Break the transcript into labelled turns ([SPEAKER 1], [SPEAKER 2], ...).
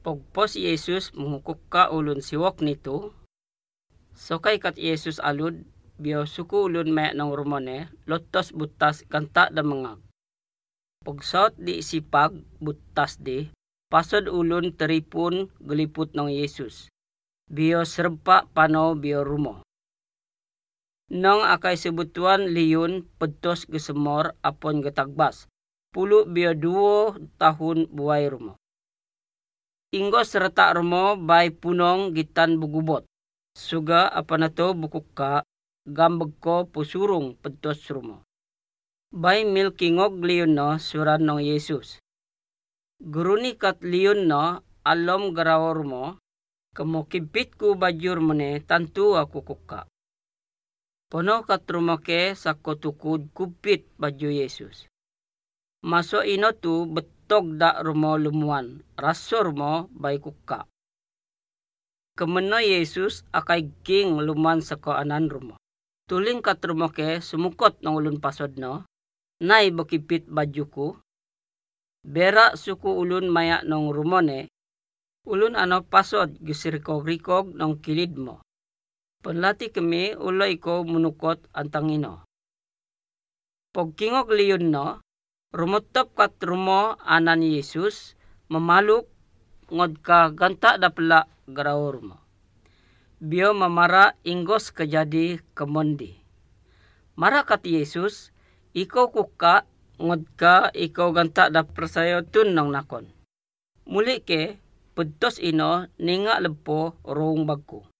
[SPEAKER 1] Pagpo si Yesus mungukok ka ulun siwak nito. So kay kat Yesus alud, biyo suku ulun maya ng rumone, lotos butas kanta da mangag. Pagsaot di sipag, butas di, pasod ulun teripon galipot ng Yesus. Biyo serpa pano biyo rumo. Nang akay sebutuan liyon, pedtos gesemor apon getagbas. Pulo biyo 2 tahun buhay rumo. Ingos serta rumo bay punong gitan bugubot. Suga apa na to bukuk ka, gambag ko pusurong pedtos rumo. Bay milkingog liyon no suran ng Yesus. Guruni kat liyon no alom garawa rumo, kamo kibit ko badyur mo ne tantu ako kuka. Pono kat rumo ke sa kotukod kupit badyo Yesus. Maso ino tu betog da rumo lumuan, rasor mo bay kuka. Kemeno Yesus akay king luman sa koanan rumo. Tuling kat rumo ke sumukot ng ulun pasod no, nay bakipit badyo ko. Bera suku ulun maya ng rumone, ulun ano pasod gisirikog-rikog ng kilid mo. Panlati kami ulay ko munukot antang ino. Pagkingog liyon no, rumutop kat rumo anan ni Yesus, mamaluk ngod ka ganta dapla garawor mo. Biyo mamara ingos kajadi kamondi. Mara kat Yesus, ikaw kuka ngod ka ikaw ganta da persayo tun ng nakon. Muli ke, pedtos ino ninga lepo roong bagko.